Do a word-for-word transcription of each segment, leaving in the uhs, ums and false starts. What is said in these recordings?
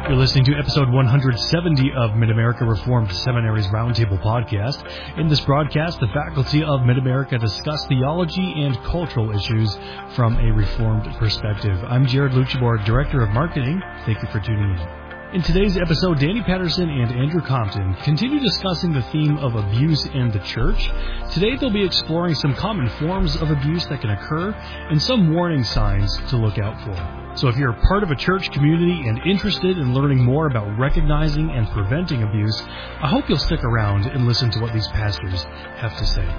You're listening to episode one hundred seventy of Mid-America Reformed Seminary's Roundtable podcast. In this broadcast, the faculty of Mid-America discuss theology and cultural issues from a Reformed perspective. I'm Jared Luchabor, Director of Marketing. Thank you for tuning in. In today's episode, Danny Patterson and Andrew Compton continue discussing the theme of abuse in the church. Today, they'll be exploring some common forms of abuse that can occur and some warning signs to look out for. So if you're a part of a church community and interested in learning more about recognizing and preventing abuse, I hope you'll stick around and listen to what these pastors have to say.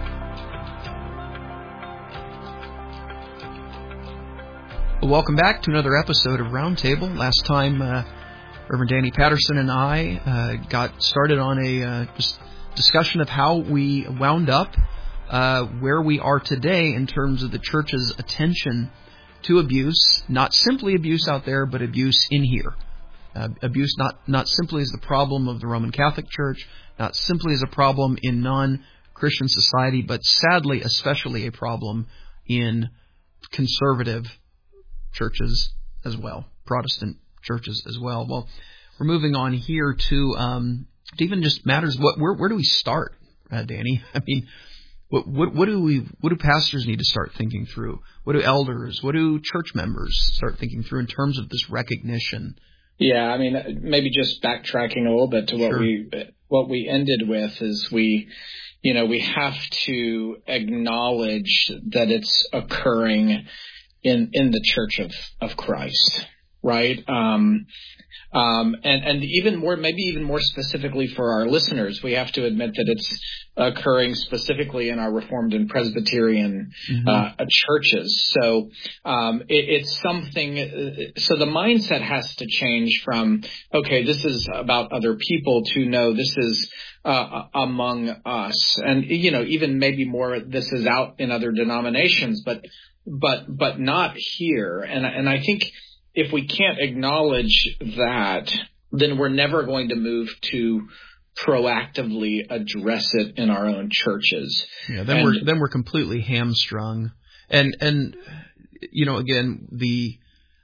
Well, welcome back to another episode of Roundtable. Last time, uh, Reverend Danny Patterson and I uh, got started on a uh, just discussion of how we wound up uh, where we are today in terms of the church's attention to abuse, not simply abuse out there, but abuse in here. Uh, abuse not, not simply as the problem of the Roman Catholic Church, not simply as a problem in non-Christian society, but sadly especially a problem in conservative churches as well, Protestant churches as well. Well, we're moving on here to um, to even just matters. What where where do we start, uh, Danny? I mean, what what what do we what do pastors need to start thinking through? What do elders? What do church members start thinking through in terms of this recognition? Yeah, I mean, maybe just backtracking a little bit to what Sure. we what we ended with is we, you know, we have to acknowledge that it's occurring in in the Church of of Christ. Right. Um, um, and, and even more, maybe even more specifically for our listeners, we have to admit that it's occurring specifically in our Reformed and Presbyterian mm-hmm. uh, churches. So um, it, it's something. So the mindset has to change from, OK, this is about other people to no, this is uh, among us. And, you know, even maybe more, this is out in other denominations, but but but not here. And and I think if we can't acknowledge that, then we're never going to move to proactively address it in our own churches. Yeah, then and, we're then we're completely hamstrung. And and you know, again, the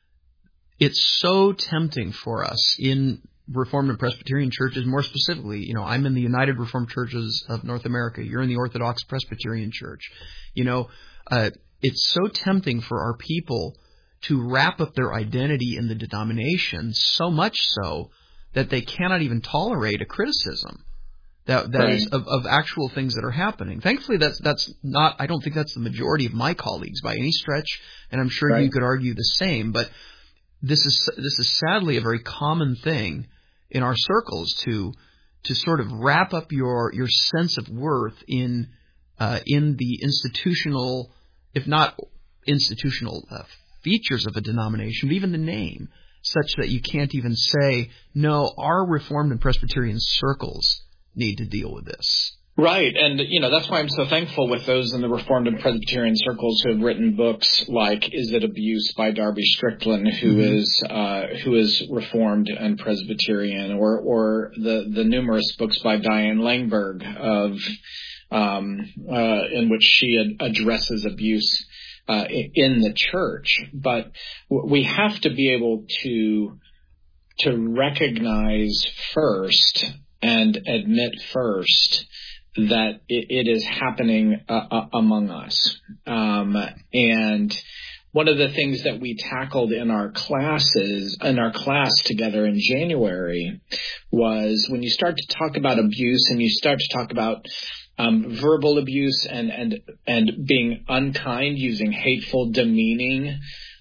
it's so tempting for us in Reformed and Presbyterian churches, more specifically, you know, I'm in the United Reformed Churches of North America. You're in the Orthodox Presbyterian Church. You know, uh, it's so tempting for our people to wrap up their identity in the denomination, so much so that they cannot even tolerate a criticism that that right. is of, of actual things that are happening. Thankfully, that's that's not. I don't think that's the majority of my colleagues by any stretch, and I'm sure right. you could argue the same. But this is this is sadly a very common thing in our circles to to sort of wrap up your your sense of worth in uh, in the institutional, if not institutional. Uh, features of a denomination, but even the name, such that you can't even say, no, our Reformed and Presbyterian circles need to deal with this. Right. And, you know, that's why I'm so thankful with those in the Reformed and Presbyterian circles who have written books like Is It Abuse by Darby Strickland, who mm-hmm. is uh, who is Reformed and Presbyterian, or or the, the numerous books by Diane Langberg of um, uh, in which she ad- addresses abuse Uh, in the church. But we have to be able to to recognize first and admit first that it, it is happening uh, uh, among us. Um, and one of the things that we tackled in our classes, in our class together in January, was when you start to talk about abuse and you start to talk about Um, verbal abuse and, and, and being unkind, using hateful, demeaning,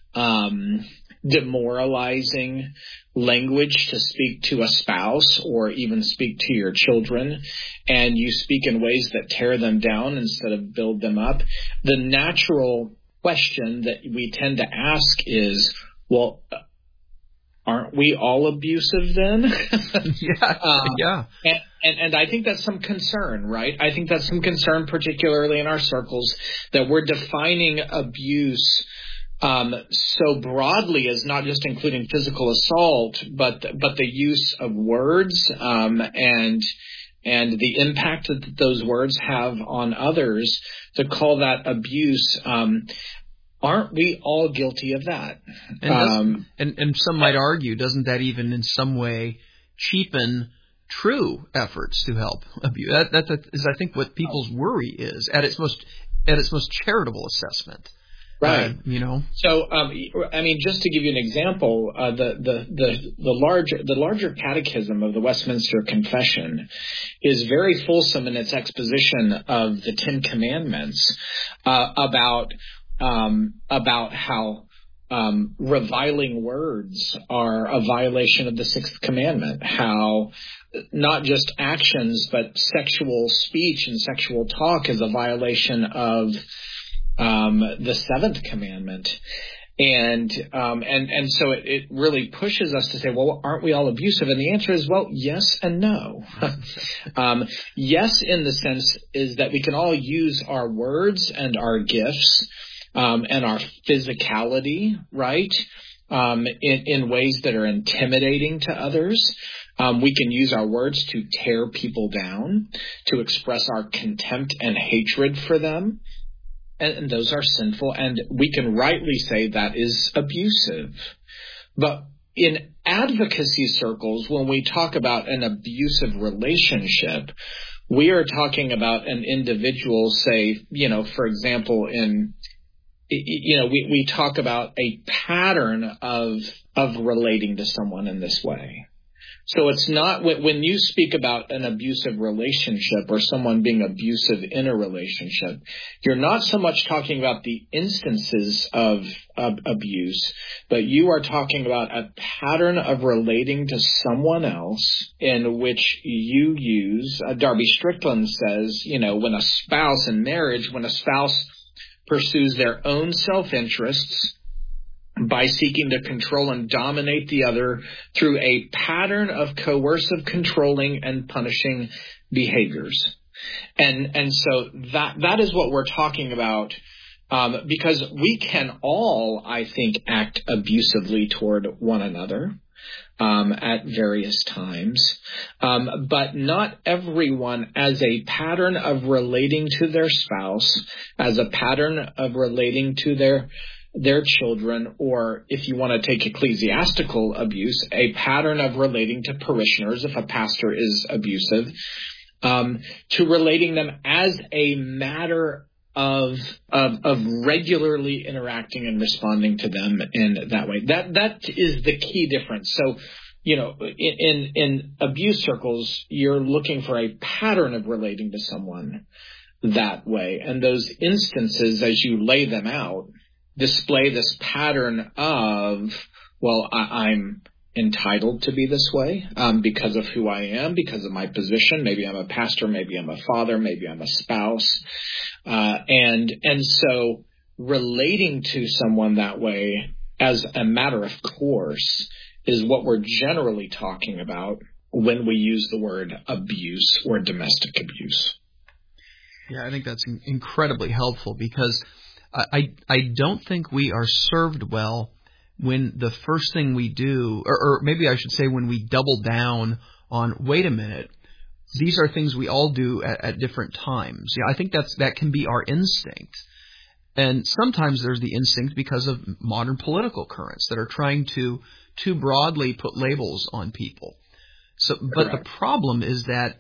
um, demoralizing language to speak to a spouse or even speak to your children, and you speak in ways that tear them down instead of build them up. The natural question that we tend to ask is, well, aren't we all abusive then? yeah, um, yeah. And, and, and I think that's some concern, right? I think that's some concern, particularly in our circles, that we're defining abuse um, so broadly as not just including physical assault, but but the use of words um, and and the impact that those words have on others. To call that abuse. Um, aren't we all guilty of that? And, um, and, and some might argue, doesn't that even in some way cheapen true efforts to help abuse? That, that, that is, I think, what people's worry is at its most at its most charitable assessment. Right. Uh, you know. So, um, I mean, just to give you an example, uh, the, the the the larger the larger Catechism of the Westminster Confession is very fulsome in its exposition of the Ten Commandments uh, about um, about how um, reviling words are a violation of the Sixth Commandment. How not just actions, but sexual speech and sexual talk is a violation of Um, the seventh commandment. And, um, and, and so it, it really pushes us to say, well, aren't we all abusive? And the answer is, well, yes and no. um, yes, in the sense is that we can all use our words and our gifts, um, and our physicality, right? Um, in, in ways that are intimidating to others. Um, we can use our words to tear people down, to express our contempt and hatred for them. And those are sinful, and we can rightly say that is abusive. But in advocacy circles, when we talk about an abusive relationship, we are talking about an individual, say, you know, for example, in, you know, we, we talk about a pattern of of relating to someone in this way. So it's not when you speak about an abusive relationship or someone being abusive in a relationship, you're not so much talking about the instances of, of abuse, but you are talking about a pattern of relating to someone else in which you use, uh, Darby Strickland says, you know, when a spouse in marriage, when a spouse pursues their own self-interests, by seeking to control and dominate the other through a pattern of coercive, controlling, and punishing behaviors. And and so that that is what we're talking about, um, because we can all, I think, act abusively toward one another um, at various times, um, but not everyone as a pattern of relating to their spouse, as a pattern of relating to their their children, or if you want to take ecclesiastical abuse, a pattern of relating to parishioners, if a pastor is abusive, um, to relating them as a matter of, of of regularly interacting and responding to them in that way. That that is the key difference. So, you know, in in abuse circles, you're looking for a pattern of relating to someone that way, and those instances, as you lay them out, display this pattern of, well, I, I'm entitled to be this way um, because of who I am, because of my position. Maybe I'm a pastor, maybe I'm a father, maybe I'm a spouse. Uh, and and so relating to someone that way as a matter of course is what we're generally talking about when we use the word abuse or domestic abuse. Yeah, I think that's incredibly helpful because I, I don't think we are served well when the first thing we do, or, or maybe I should say when we double down on, wait a minute, these are things we all do at, at different times. Yeah, I think that's that can be our instinct. And sometimes there's the instinct because of modern political currents that are trying to too broadly put labels on people. So, but Correct. The problem is that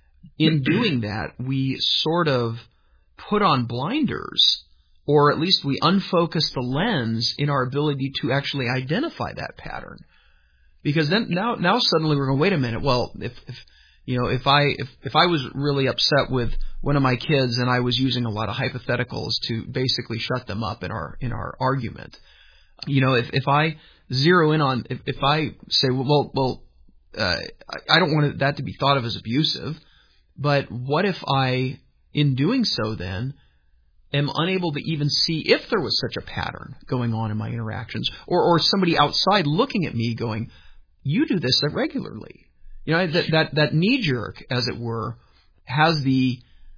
in doing that, we sort of put on blinders, or at least we unfocus the lens in our ability to actually identify that pattern. Because then now, now suddenly we're going, wait a minute. Well, if, if you know, if I if if I was really upset with one of my kids and I was using a lot of hypotheticals to basically shut them up in our in our argument, you know, if if I zero in on if if I say, well, well, uh, I don't want that to be thought of as abusive, but what if I, in doing so, then am unable to even see if there was such a pattern going on in my interactions, or or somebody outside looking at me going, you do this regularly. You know, that that, that knee-jerk, as it were, has the,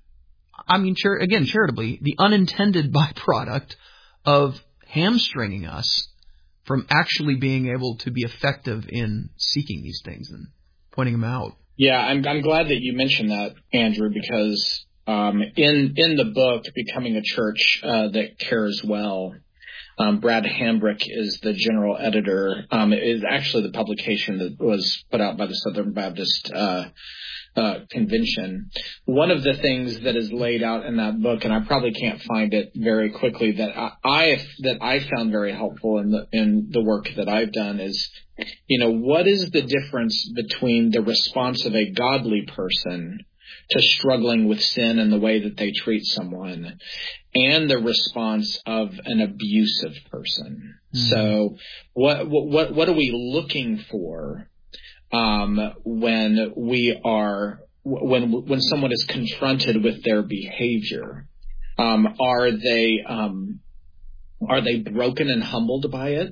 I mean, char- again, charitably, the unintended byproduct of hamstringing us from actually being able to be effective in seeking these things and pointing them out. Yeah, I'm I'm glad that you mentioned that, Andrew, because um, in in the book, Becoming a Church uh, That Cares Well, Um, Brad Hambrick is the general editor. Um, it is actually the publication that was put out by the Southern Baptist uh, uh, Convention. One of the things that is laid out in that book, and I probably can't find it very quickly, that I, I that I found very helpful in the in the work that I've done is, you know, what is the difference between the response of a godly person to struggling with sin and the way that they treat someone, and the response of an abusive person. Mm-hmm. So what, what, what are we looking for, um, when we are, when, when someone is confronted with their behavior? Um, are they, um, are they broken and humbled by it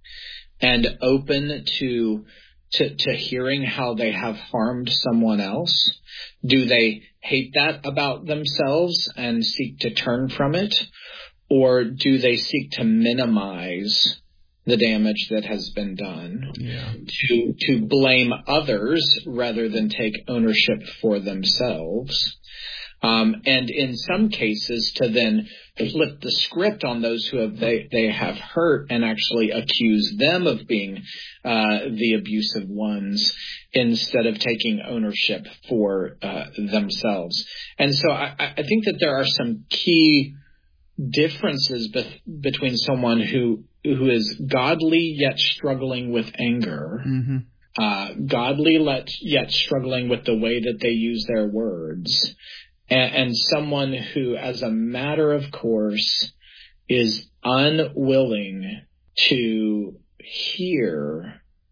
and open to, to, to hearing how they have harmed someone else? Do they hate that about themselves and seek to turn from it? Or do they seek to minimize the damage that has been done, yeah. to to blame others rather than take ownership for themselves? Um, and in some cases, to then flip the script on those who have they, they have hurt and actually accuse them of being uh, the abusive ones instead of taking ownership for uh, themselves. And so I, I think that there are some key differences be- between someone who who is godly yet struggling with anger, mm-hmm. uh, godly yet struggling with the way that they use their words, and, and someone who, as a matter of course, is unwilling to hear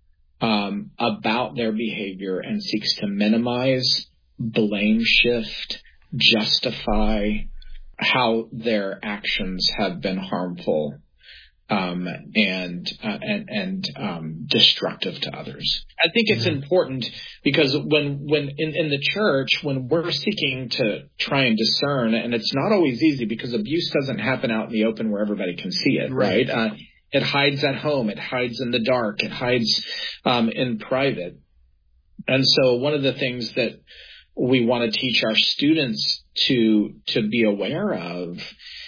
um, about their behavior and seeks to minimize, blame shift, justify how their actions have been harmful um, and uh, and and um, destructive to others. I think it's mm-hmm. important because when when in, in the church, when we're seeking to try and discern, and it's not always easy because abuse doesn't happen out in the open where everybody can see it, right? right? Uh, it hides at home, it hides in the dark, it hides um, in private. And so one of the things that we want to teach our students to to be aware of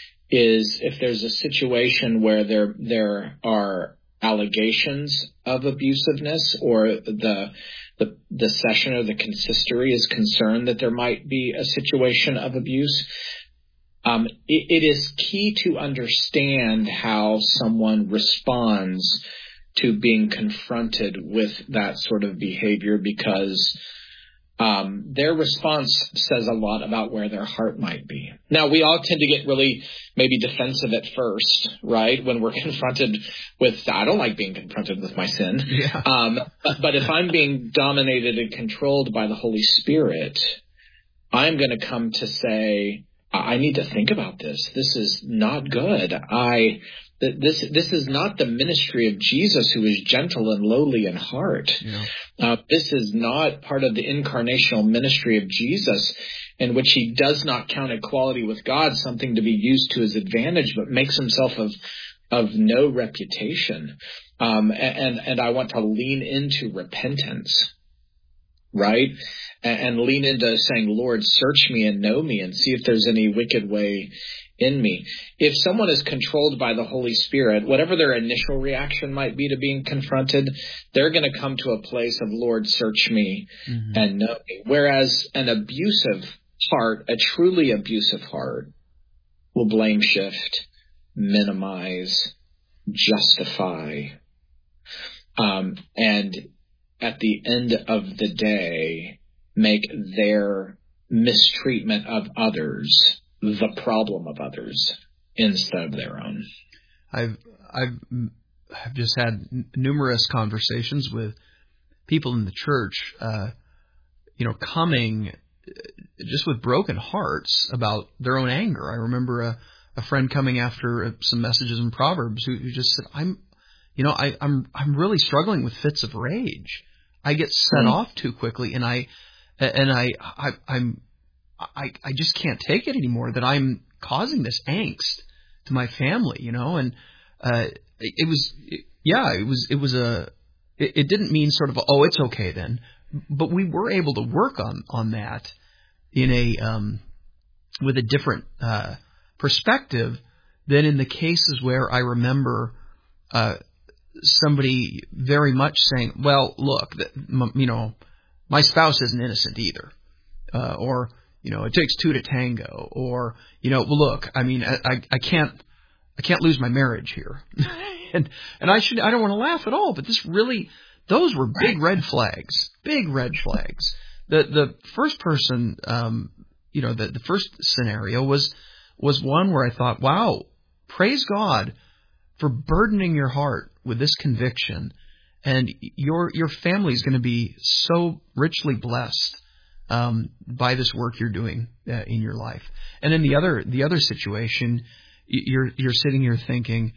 is if there's a situation where there there are allegations of abusiveness, or the the the session or the consistory is concerned that there might be a situation of abuse, um, it, it is key to understand how someone responds to being confronted with that sort of behavior, because Um, their response says a lot about where their heart might be. Now, we all tend to get really maybe defensive at first, right? When we're confronted with, I don't like being confronted with my sin. Yeah. Um, but, but if I'm being dominated and controlled by the Holy Spirit, I'm going to come to say, I need to think about this. This is not good. I, This this is not the ministry of Jesus, who is gentle and lowly in heart. Yeah. Uh, this is not part of the incarnational ministry of Jesus, in which he does not count equality with God something to be used to his advantage, but makes himself of of no reputation. Um, and and I want to lean into repentance, right? And, and lean into saying, Lord, search me and know me, and see if there's any wicked way in me. If someone is controlled by the Holy Spirit, whatever their initial reaction might be to being confronted, they're going to come to a place of, Lord, search me mm-hmm. and know me. Whereas an abusive heart, a truly abusive heart, will blame shift, minimize, justify, um, and at the end of the day, make their mistreatment of others the problem of others instead of their own. I've I've I've just had n- numerous conversations with people in the church, uh, you know, coming just with broken hearts about their own anger. I remember a, a friend coming after some messages in Proverbs who, who just said, "I'm, you know, I, I'm I'm really struggling with fits of rage. I get set mm-hmm. off too quickly, and I and I, I I'm." I, I just can't take it anymore, that I'm causing this angst to my family, you know, and uh, it, it was, it, yeah, it was, it was a, it, it didn't mean sort of, a, oh, it's okay then, but we were able to work on, on that in a, um, with a different uh, perspective than in the cases where I remember uh, somebody very much saying, well, look, you know, my spouse isn't innocent either. Uh, or, you know, it takes two to tango. Or, you know, well, look, I mean, I, I, I can't I can't lose my marriage here. and and I should I don't want to laugh at all, but this really, those were big red flags, big red flags. The the first person, um, you know, the, the first scenario was was one where I thought, wow, praise God for burdening your heart with this conviction, and your your family is going to be so richly blessed um, by this work you're doing uh, in your life. And in the other the other situation, you're you're sitting here thinking,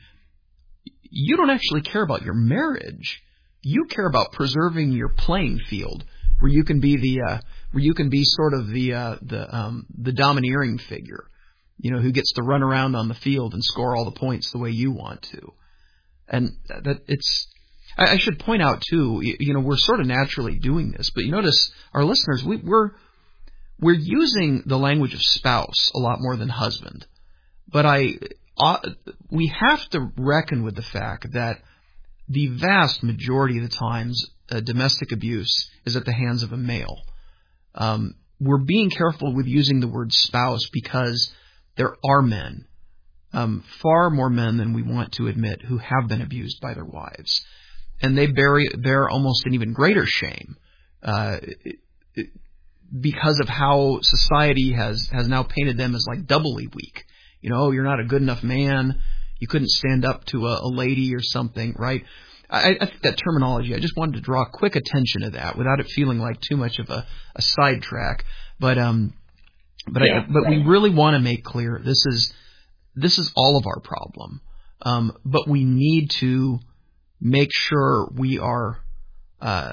you don't actually care about your marriage. You care about preserving your playing field, where you can be the uh, where you can be sort of the uh, the um, the domineering figure, you know, who gets to run around on the field and score all the points the way you want to. And that it's, I, I should point out too, you, you know, we're sort of naturally doing this, but you notice our listeners, we, we're we're using the language of spouse a lot more than husband. But I, uh, we have to reckon with the fact that the vast majority of the times, uh, domestic abuse is at the hands of a male. Um, we're being careful with using the word spouse because there are men, um, far more men than we want to admit, who have been abused by their wives, and they bear bear almost an even greater shame uh, it, it, because of how society has has now painted them as like doubly weak. You know, you're not a good enough man. You couldn't stand up to a, a lady or something, right? I, I think that terminology, I just wanted to draw quick attention to that without it feeling like too much of a, a sidetrack. But um, but yeah, I, but right. we really want to make clear this is this is all of our problem. Um, but we need to make sure we are uh,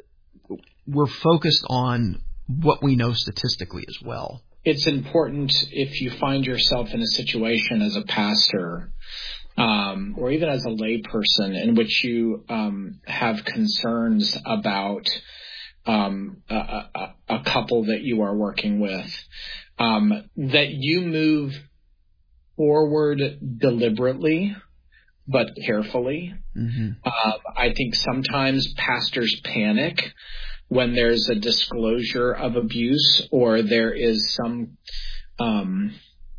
we're focused on what we know statistically as well. It's important if you find yourself in a situation as a pastor um, or even as a layperson in which you um, have concerns about um, a, a, a couple that you are working with, um, that you move forward deliberately but carefully. Mm-hmm. Uh, I think sometimes pastors panic when there's a disclosure of abuse, or there is some, um,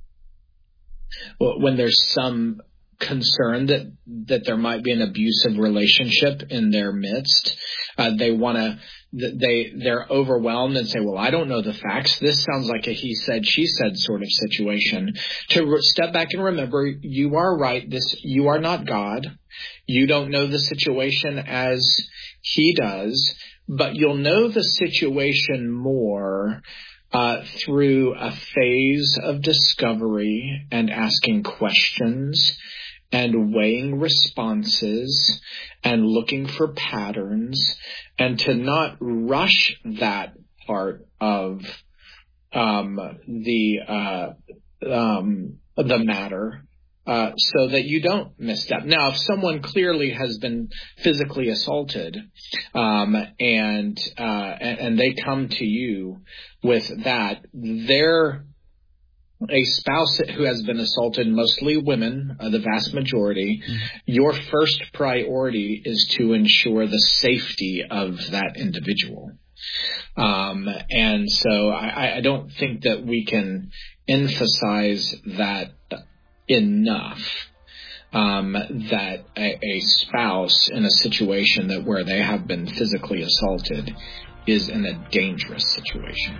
well, when there's some concern that, that there might be an abusive relationship in their midst. Uh, they want to, they, they're overwhelmed and say, well, I don't know the facts. This sounds like a he said, she said sort of situation. To re- step back and remember, you are right. This, you are not God. You don't know the situation as he does. But you'll know the situation more uh, through a phase of discovery and asking questions and weighing responses and looking for patterns, and to not rush that part of um, the uh, um, the matter. Uh, so that you don't misstep. Now, if someone clearly has been physically assaulted, um, and, uh, and and they come to you with that, they're a spouse who has been assaulted, mostly women, uh, the vast majority. Mm-hmm. Your first priority is to ensure the safety of that individual. Um, and so I, I don't think that we can emphasize that enough, um, that a, a spouse in a situation that where they have been physically assaulted is in a dangerous situation.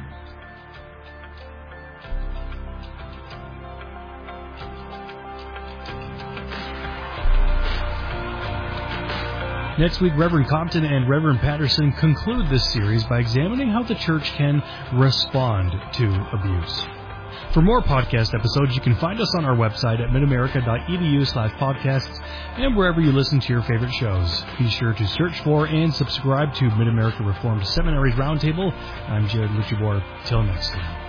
Next week, Reverend Compton and Reverend Patterson conclude this series by examining how the church can respond to abuse. For more podcast episodes, you can find us on our website at midamerica.edu slash podcasts and wherever you listen to your favorite shows. Be sure to search for and subscribe to Mid-America Reformed Seminary's Roundtable. I'm Jared Luchibor. Till next time.